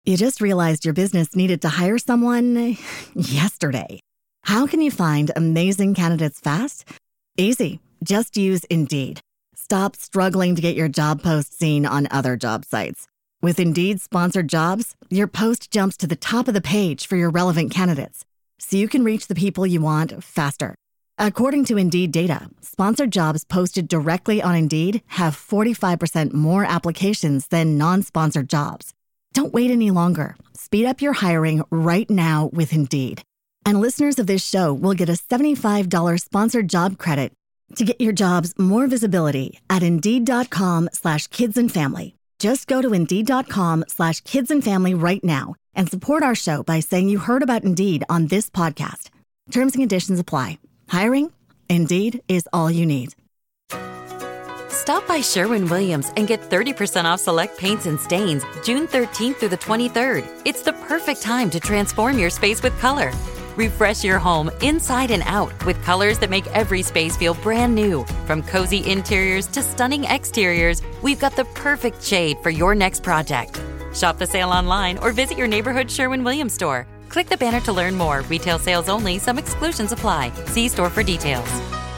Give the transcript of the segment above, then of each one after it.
You just realized your business needed to hire someone yesterday. How can you find amazing candidates fast? Easy. Just use Indeed. Stop struggling to get your job post seen on other job sites. With Indeed sponsored jobs, your post jumps to the top of the page for your relevant candidates, so you can reach the people you want faster. According to Indeed data, sponsored jobs posted directly on Indeed have 45% more applications than non-sponsored jobs. Don't wait any longer. Speed up your hiring right now with Indeed. And listeners of this show will get a $75 sponsored job credit to get your jobs more visibility at Indeed.com/kidsandfamily. Just go to Indeed.com/kidsandfamily right now and support our show by saying you heard about Indeed on this podcast. Terms and conditions apply. Hiring? Indeed is all you need. Stop by Sherwin-Williams and get 30% off select paints and stains June 13th through the 23rd. It's the perfect time to transform your space with color. Refresh your home inside and out with colors that make every space feel brand new. From cozy interiors to stunning exteriors, we've got the perfect shade for your next project. Shop the sale online or visit your neighborhood Sherwin-Williams store. Click the banner to learn more. Retail sales only. Some exclusions apply. See store for details.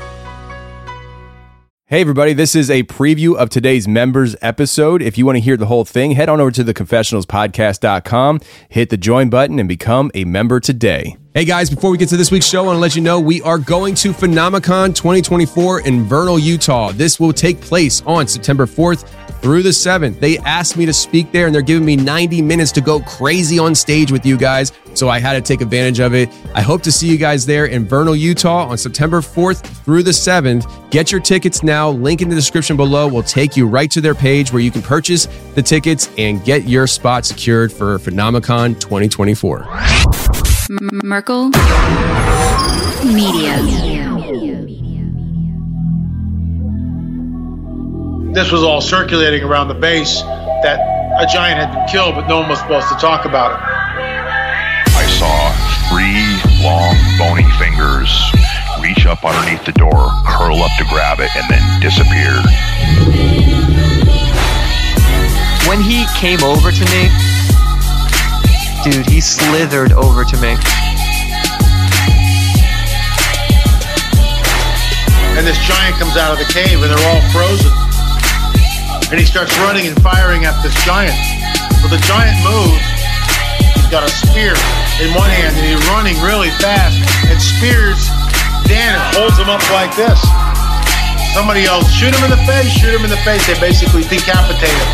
Hey everybody, this is a preview of today's members episode. If you want to hear the whole thing, head on over to theconfessionalspodcast.com, hit the join button, and become a member today. Hey guys, before we get to this week's show, I want to let you know we are going to Phenomicon 2024 in Vernal, Utah. This will take place on September 4th through the 7th. They asked me to speak there, and they're giving me 90 minutes to go crazy on stage with you guys, so I had to take advantage of it. I hope to see you guys there in Vernal, Utah on September 4th through the 7th. Get your tickets now. Link in the description below will take you right to their page where you can purchase the tickets and get your spot secured for Phenomicon 2024. Merkel Media. This was all circulating around the base that a giant had been killed, but no one was supposed to talk about it. I saw 3 long, bony fingers reach up underneath the door, curl up to grab it, and then disappear. When he came over to me, dude, he slithered over to me. And this giant comes out of the cave, and they're all frozen. And he starts running and firing at this giant. Well, the giant moves. He's got a spear in one hand, and he's running really fast and spears Dan and holds him up like this. Somebody yells, shoot him in the face, shoot him in the face. They basically decapitate him.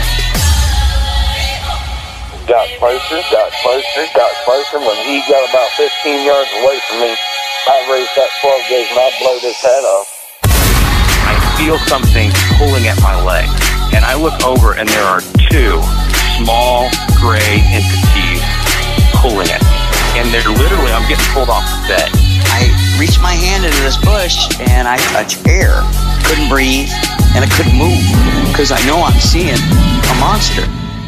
Got closer. When he got about 15 yards away from me, I raised that 12 gauge and I blowed his head off. I feel something pulling at my leg, and I look over and there are 2 small gray entities pulling at me. And they're literally, I'm getting pulled off the bed. I reached my hand into this bush and I touched air. Couldn't breathe and I couldn't move because I know I'm seeing a monster.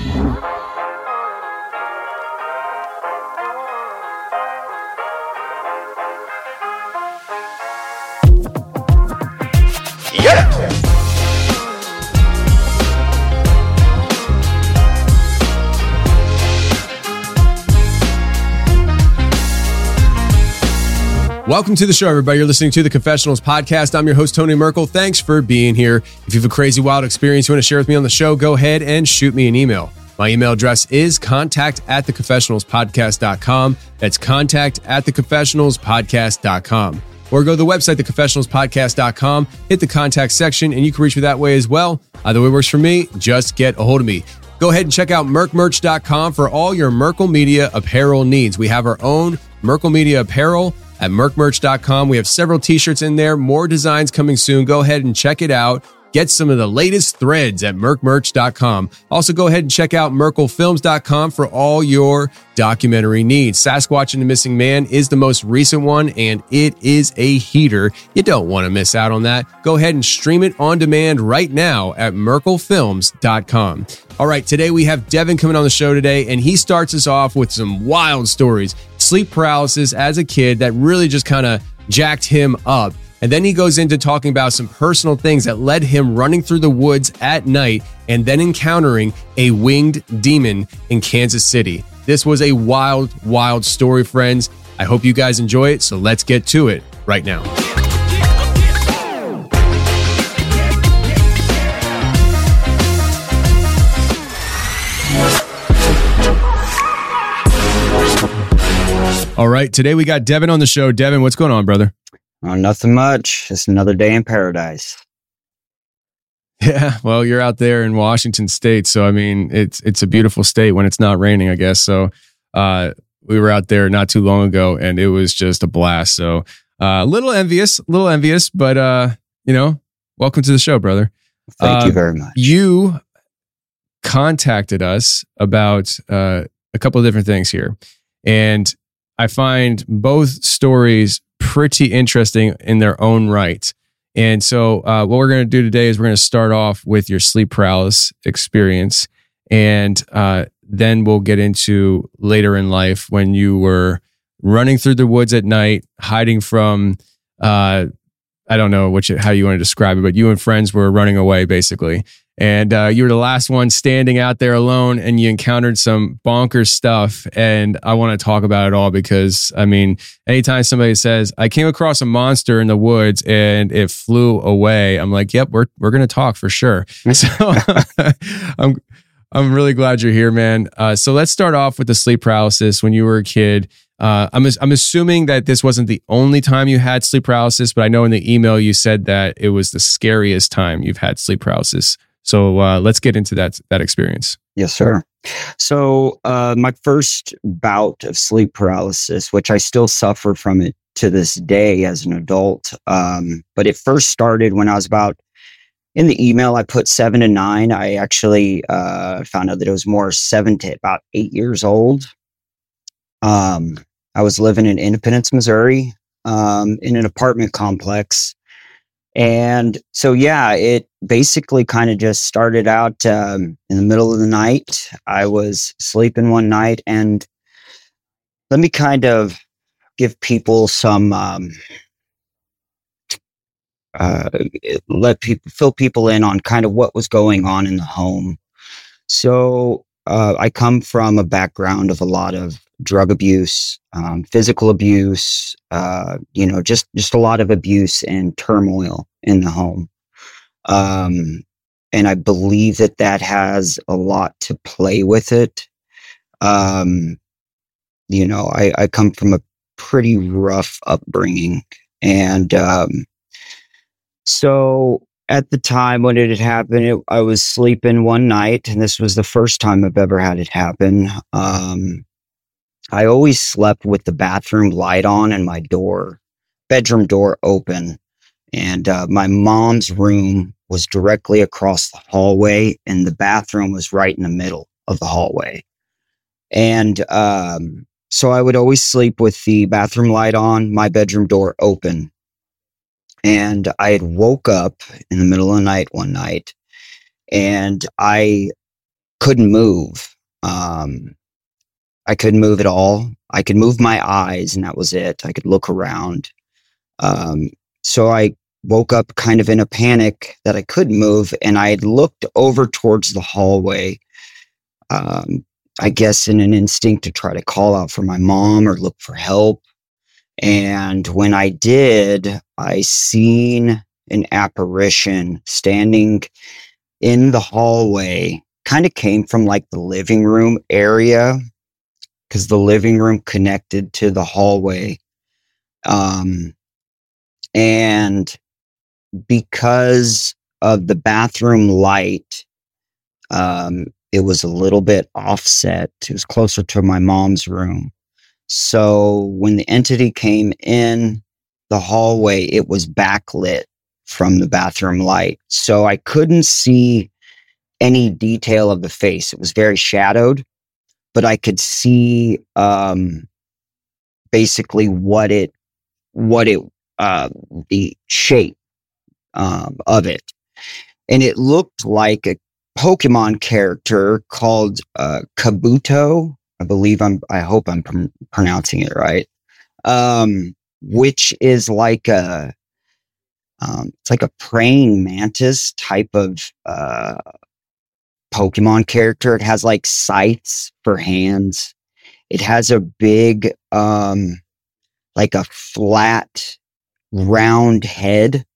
Welcome to the show, everybody. You're listening to the Confessionals Podcast. I'm your host, Tony Merkel. Thanks for being here. If you have a crazy, wild experience you want to share with me on the show, go ahead and shoot me an email. My email address is contact@theconfessionalspodcast.com. That's contact@theconfessionalspodcast.com. Or go to the website, theconfessionalspodcast.com, hit the contact section, and you can reach me that way as well. Either way works for me. Just get a hold of me. Go ahead and check out merkmerch.com for all your Merkel Media apparel needs. We have our own Merkel Media apparel at merkmerch.com. We have several t-shirts in there, more designs coming soon. Go ahead and check it out. Get some of the latest threads at merkmerch.com. Also, go ahead and check out merkelfilms.com for all your documentary needs. Sasquatch and the Missing Man is the most recent one, and it is a heater. You don't want to miss out on that. Go ahead and stream it on demand right now at merkelfilms.com. All right, today we have Devin coming on the show today, and he starts us off with some wild stories. Sleep paralysis as a kid that really just kind of jacked him up. And then he goes into talking about some personal things that led him running through the woods at night and then encountering a winged demon in Kansas City. This was a wild, wild story, friends. I hope you guys enjoy it, so let's get to it right now. All right, today we got Devin on the show. Devin, what's going on, brother? Nothing much. Just another day in paradise. Yeah, well, you're out there in Washington State, so I mean, it's a beautiful state when it's not raining, I guess. So we were out there not too long ago, and it was just a blast. So a little envious, but welcome to the show, brother. Thank you very much. You contacted us about a couple of different things here, and I find both stories pretty interesting in their own right. And so what we're going to do today is we're going to start off with your sleep paralysis experience. And then we'll get into later in life when you were running through the woods at night, hiding from, I don't know how you want to describe it, but you and friends were running away basically. And you were the last one standing out there alone, and you encountered some bonkers stuff. And I want to talk about it all because, I mean, anytime somebody says, I came across a monster in the woods and it flew away, I'm like, yep, we're going to talk for sure. So I'm really glad you're here, man. So let's start off with the sleep paralysis when you were a kid. I'm assuming that this wasn't the only time you had sleep paralysis, but I know in the email you said that it was the scariest time you've had sleep paralysis. So let's get into that experience. Yes, sir. So my first bout of sleep paralysis, which I still suffer from it to this day as an adult, but it first started when I was about, in the email I put 7 to 9. I actually found out that it was more 7 to about 8 years old. I was living in Independence, Missouri, in an apartment complex. And so, yeah, it basically kind of just started out in the middle of the night. I was sleeping one night, and let me kind of give people some, fill people in on kind of what was going on in the home. So I come from a background of a lot of drug abuse, physical abuse, just a lot of abuse and turmoil in the home. And I believe that has a lot to play with it. I come from a pretty rough upbringing. And so at the time when it had happened, I was sleeping one night, and this was the first time I've ever had it happen. I always slept with the bathroom light on and my bedroom door open. And my mom's room was directly across the hallway, and the bathroom was right in the middle of the hallway. And so I would always sleep with the bathroom light on, my bedroom door open. And I had woke up in the middle of the night one night, and I couldn't move. I couldn't move at all. I could move my eyes, and that was it. I could look around. So I woke up kind of in a panic that I couldn't move, and I had looked over towards the hallway, I guess in an instinct to try to call out for my mom or look for help. And when I did, I seen an apparition standing in the hallway, kind of came from like the living room area, because the living room connected to the hallway. And because of the bathroom light, it was a little bit offset. It was closer to my mom's room. So when the entity came in the hallway, it was backlit from the bathroom light. So I couldn't see any detail of the face. It was very shadowed, but I could see basically the shape of it. And it looked like a Pokemon character called Kabuto. I hope I'm pronouncing it right. Which is like a It's like a praying mantis type of Pokemon character. It has like scythes for hands. It has a big, like a flat, round head.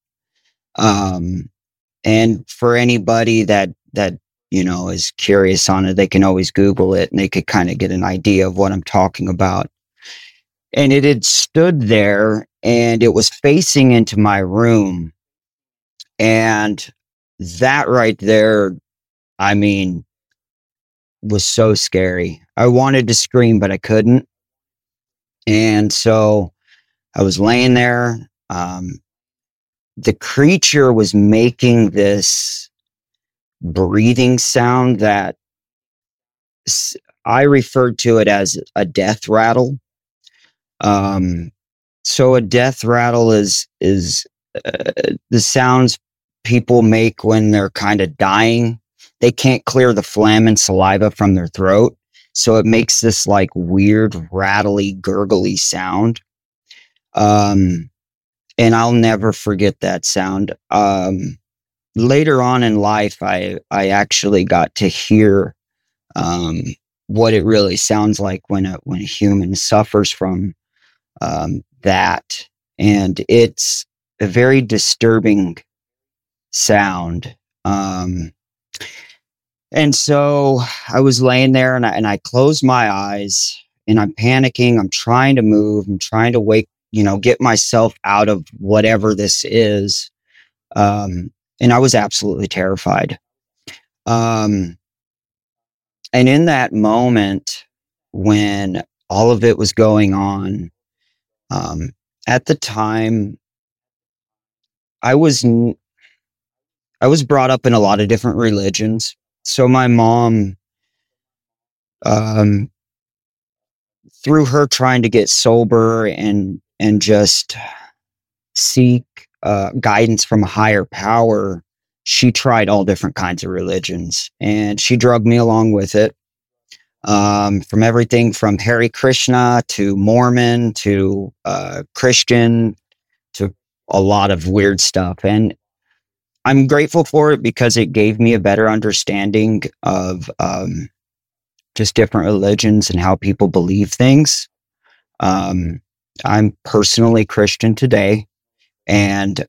And for anybody that is curious on it, they can always Google it and they could kind of get an idea of what I'm talking about. And it had stood there and it was facing into my room. And that right there, I mean, was so scary. I wanted to scream, but I couldn't. And so I was laying there. The creature was making this breathing sound that I referred to it as a death rattle. So a death rattle is the sounds people make when they're kind of dying. They can't clear the phlegm and saliva from their throat. So it makes this like weird, rattly, gurgly sound. And I'll never forget that sound. Later on in life, I actually got to hear what it really sounds like when a human suffers from that. And it's a very disturbing sound. And so I was laying there and I closed my eyes and I'm panicking. I'm trying to move. I'm trying to get myself out of whatever this is. And I was absolutely terrified. And in that moment when all of it was going on, at the time, I was brought up in a lot of different religions. So my mom, through her trying to get sober and just seek guidance from a higher power, she tried all different kinds of religions and she drugged me along with it. From everything from Hare Krishna to Mormon to Christian to a lot of weird stuff. And I'm grateful for it because it gave me a better understanding of just different religions and how people believe things. I'm personally Christian today. And,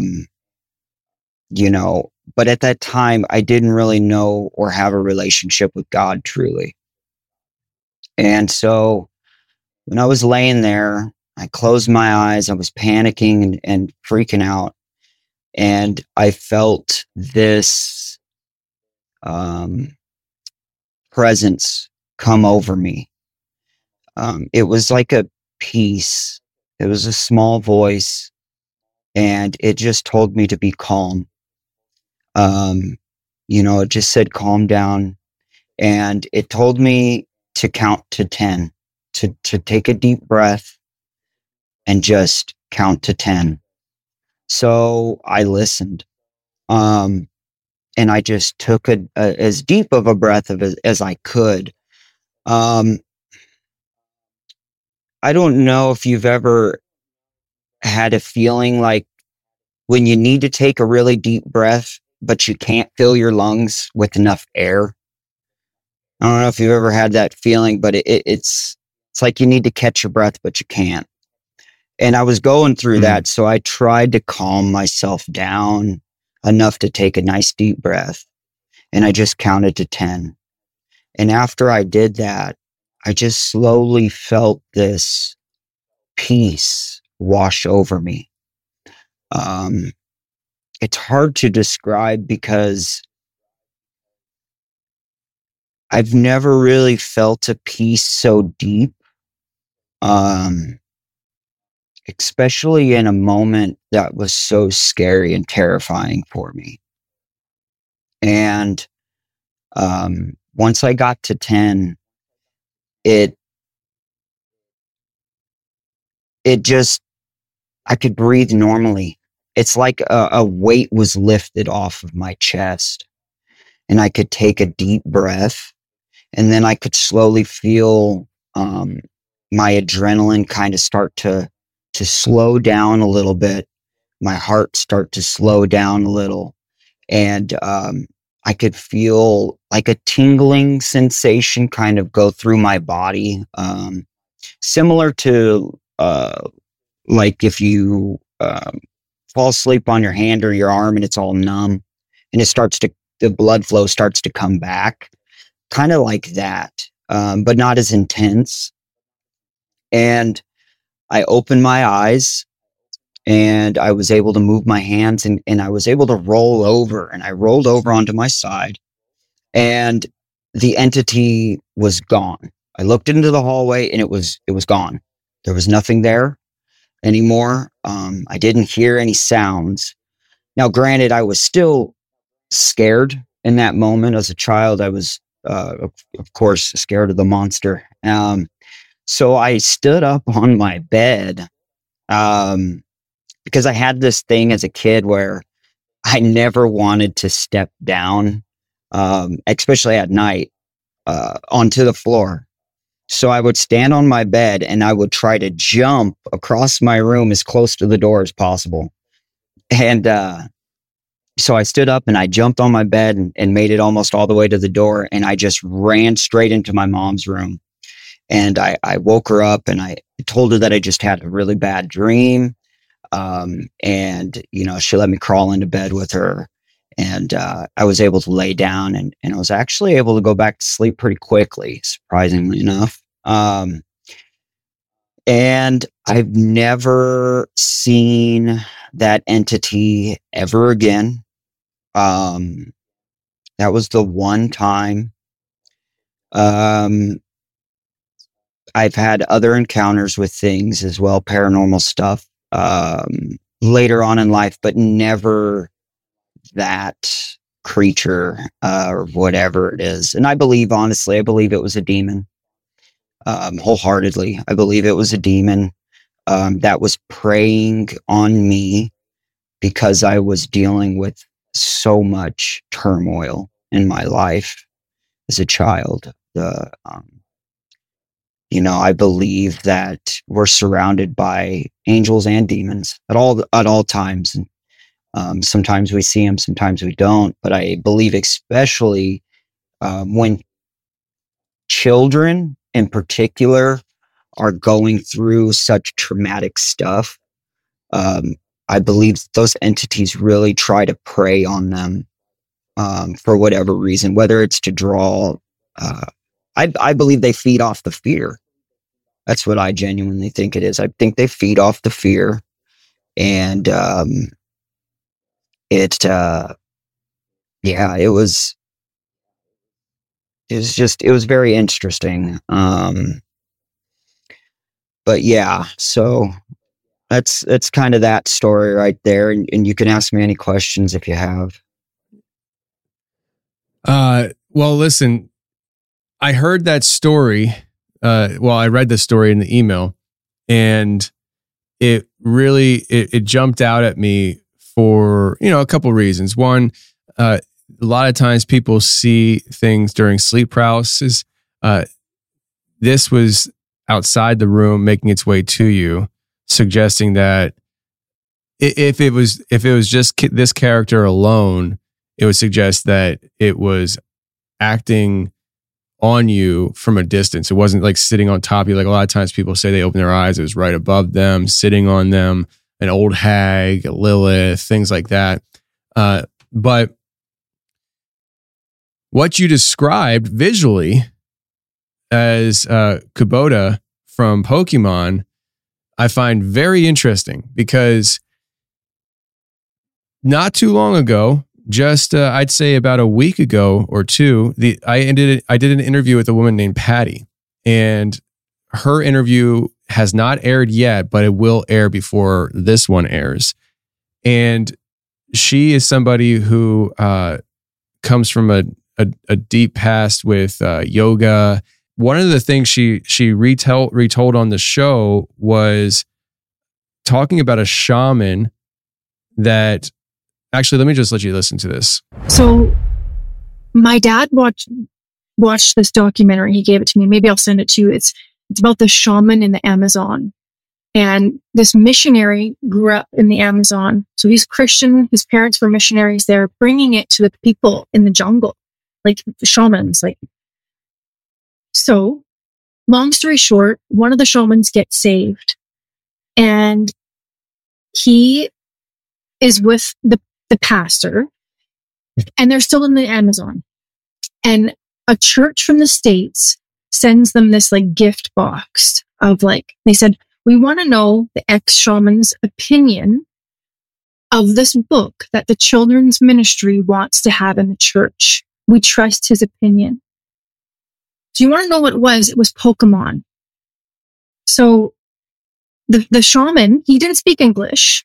but at that time, I didn't really know or have a relationship with God truly. And so when I was laying there, I closed my eyes, I was panicking and freaking out. And I felt this presence come over me. It was like a peace. It was a small voice. And it just told me to be calm. It just said, calm down. And it told me to count to 10, to take a deep breath and just count to 10. So I listened. And I just took as deep of a breath as I could. I don't know if you've ever had a feeling like when you need to take a really deep breath, but you can't fill your lungs with enough air. I don't know if you've ever had that feeling, but it's like you need to catch your breath, but you can't. And I was going through that. So I tried to calm myself down enough to take a nice deep breath. And I just counted to 10. And after I did that, I just slowly felt this peace wash over me. It's hard to describe because I've never really felt a peace so deep, especially in a moment that was so scary and terrifying for me. And once I got to 10, it just, I could breathe normally. It's like a weight was lifted off of my chest and I could take a deep breath and then I could slowly feel my adrenaline kind of start to slow down a little bit my heart start to slow down a little. And I could feel like a tingling sensation kind of go through my body, similar to like if you fall asleep on your hand or your arm and it's all numb, and the blood flow starts to come back, kind of like that, but not as intense. And I opened my eyes, and I was able to move my hands, and I was able to roll over, and I rolled over onto my side, and the entity was gone. I looked into the hallway, and it was gone. There was nothing there anymore. I didn't hear any sounds. Now, granted, I was still scared in that moment. As a child, I was, of course, scared of the monster. So I stood up on my bed, because I had this thing as a kid where I never wanted to step down, especially at night, onto the floor. So I would stand on my bed and I would try to jump across my room as close to the door as possible. And so I stood up and I jumped on my bed and made it almost all the way to the door. And I just ran straight into my mom's room. And I woke her up and I told her that I just had a really bad dream. And, she let me crawl into bed with her. And I was able to lay down and I was actually able to go back to sleep pretty quickly, surprisingly enough. And I've never seen that entity ever again. That was the one time. I've had other encounters with things as well, paranormal stuff, later on in life, but never that creature, or whatever it is. And I believe it was a demon, wholeheartedly. I believe it was a demon, that was preying on me because I was dealing with so much turmoil in my life as a child. I believe that we're surrounded by angels and demons at all times. And sometimes we see them, sometimes we don't. But I believe especially when children in particular are going through such traumatic stuff, I believe those entities really try to prey on them for whatever reason, whether it's to draw. I believe they feed off the fear. That's what I genuinely think it is. I think they feed off the fear, and it was very interesting. But yeah, so that's kind of that story right there, and you can ask me any questions if you have. Well, listen, I heard that story. I read the story in the email, and it really it jumped out at me for a couple reasons. One, a lot of times people see things during sleep paralysis. This was outside the room, making its way to you, suggesting that if it was just this character alone, it would suggest that it was acting on you from a distance. It wasn't like sitting on top of you. Like a lot of times people say they open their eyes, it was right above them, sitting on them, an old hag, Lilith, things like that. But what you described visually as Kubota from Pokemon, I find very interesting, because not too long ago, just I'd say about a week ago or two, I did an interview with a woman named Patty, and her interview has not aired yet, but it will air before this one airs. And she is somebody who comes from a deep past with yoga. One of the things she retold on the show was talking about a shaman that. Actually, let me just let you listen to this. So my dad watched this documentary. He gave it to me. Maybe I'll send it to you. It's about the shaman in the Amazon. And this missionary grew up in the Amazon. So he's Christian. His parents were missionaries. They're bringing it to the people in the jungle, like the shamans. So long story short, one of the shamans gets saved, and he is with the pastor, and they're still in the Amazon. And a church from the States sends them this gift box of they said, we want to know the ex-shaman's opinion of this book that the children's ministry wants to have in the church. We trust his opinion. So you want to know what it was? It was Pokemon. So the shaman, he didn't speak English.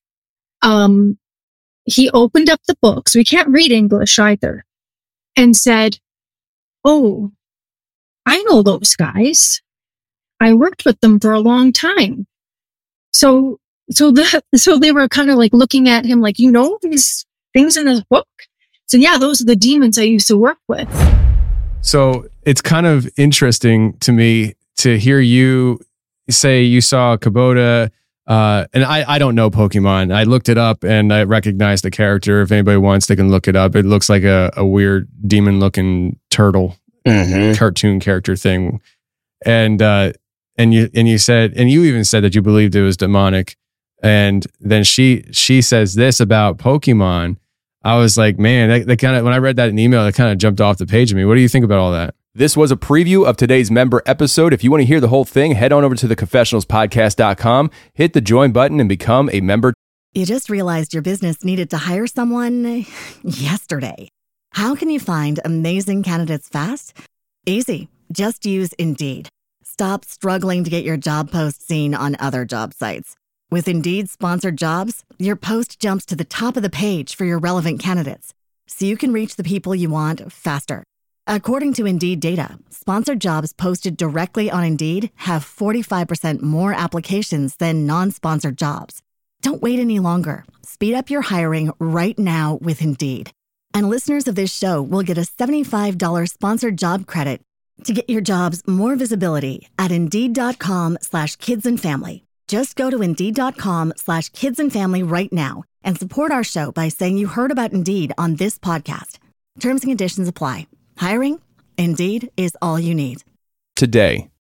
He opened up the book, so he can't read English either, and said, oh, I know those guys. I worked with them for a long time. So they were kind of looking at him these things in this book? So yeah, those are the demons I used to work with. So it's kind of interesting to me to hear you say you saw Kubota, and I don't know Pokemon. I looked it up and I recognized the character. If anybody wants, they can look it up. It looks like a weird demon-looking turtle cartoon character thing. And you said, and you even said that you believed it was demonic. And then she says this about Pokemon. I was like, man, that kind of, when I read that in email, that kind of jumped off the page of me. What do you think about all that? This was a preview of today's member episode. If you want to hear the whole thing, head on over to theconfessionalspodcast.com, hit the join button, and become a member. You just realized your business needed to hire someone yesterday. How can you find amazing candidates fast? Easy. Just use Indeed. Stop struggling to get your job post seen on other job sites. With Indeed sponsored jobs, your post jumps to the top of the page for your relevant candidates, so you can reach the people you want faster. According to Indeed data, sponsored jobs posted directly on Indeed have 45% more applications than non-sponsored jobs. Don't wait any longer. Speed up your hiring right now with Indeed. And listeners of this show will get a $75 sponsored job credit to get your jobs more visibility at Indeed.com/kidsandfamily. Just go to Indeed.com/kidsandfamily right now and support our show by saying you heard about Indeed on this podcast. Terms and conditions apply. Hiring? Indeed is all you need. Today,